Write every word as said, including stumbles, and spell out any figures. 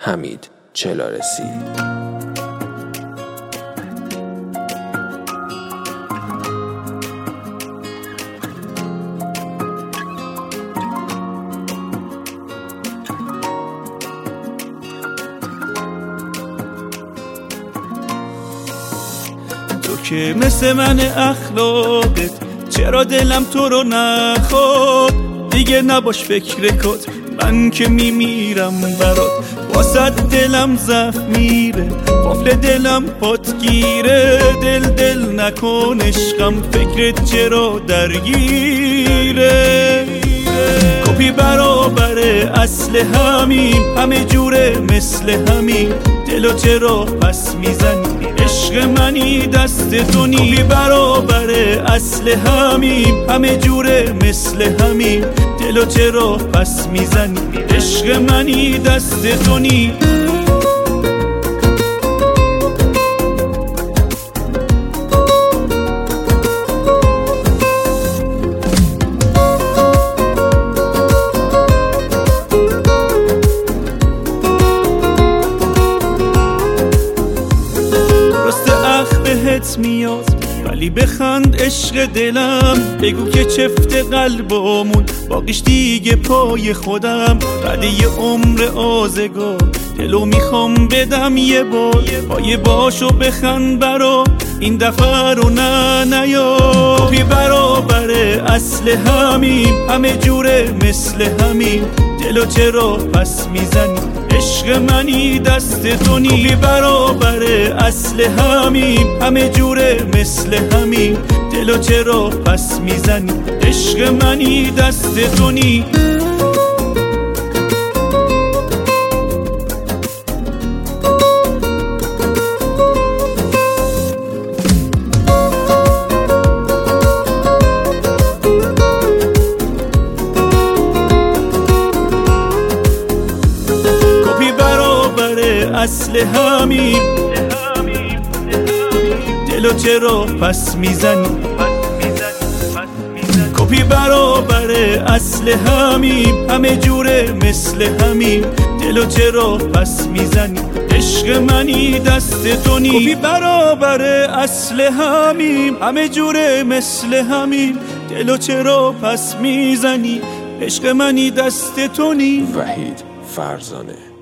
حمید چلارسی. تو که مثل من اخلاقت، چرا دلم تو رو نخواد؟ دیگه نباش فکر کت، من که میمیرم برات. واسد دلم زخمیره، قفل دلم پات گیره. دل دل نکن عشقم، فکرت چرا درگیره؟ کپی برابر اصل همین، همه جوره مثل همین. دلو چرا پس میزنی؟ عشق منی دست تو نی. کپی برابر اصل همین، همه جوره مثل همین. دلو چرا پس میزنی؟ عشق منی دست تو نی. بهت میاد ولی بخند عشق دلم. بگو که چفت قلبمون باقیش دیگه پای خودم. بعد یه عمر آزگار دلو میخوام بدم یه بار. پای باشو بخند برا این دفعه رو نه نیا. کپی برابر اصل همین، همه جوره مثل همین. دلو چرا پس میزنی؟ عشق منی دست تو نی. کپی برابر اصل همین، همه جوره مثل همین. دلو چرا پس میزنی؟ عشق منی دست تو نی. اصل همین، دلو چرا پس میزنی؟ کپی برابر اصل همین، همه جوره مثل همین. دلو چرا پس میزنی؟ عشق منی دست تو نی. کپی برابر اصل همین، همه جوره مثل همین. دلو چرا پس میزنی؟ عشق منی دست تو نی. وحید فرزانه.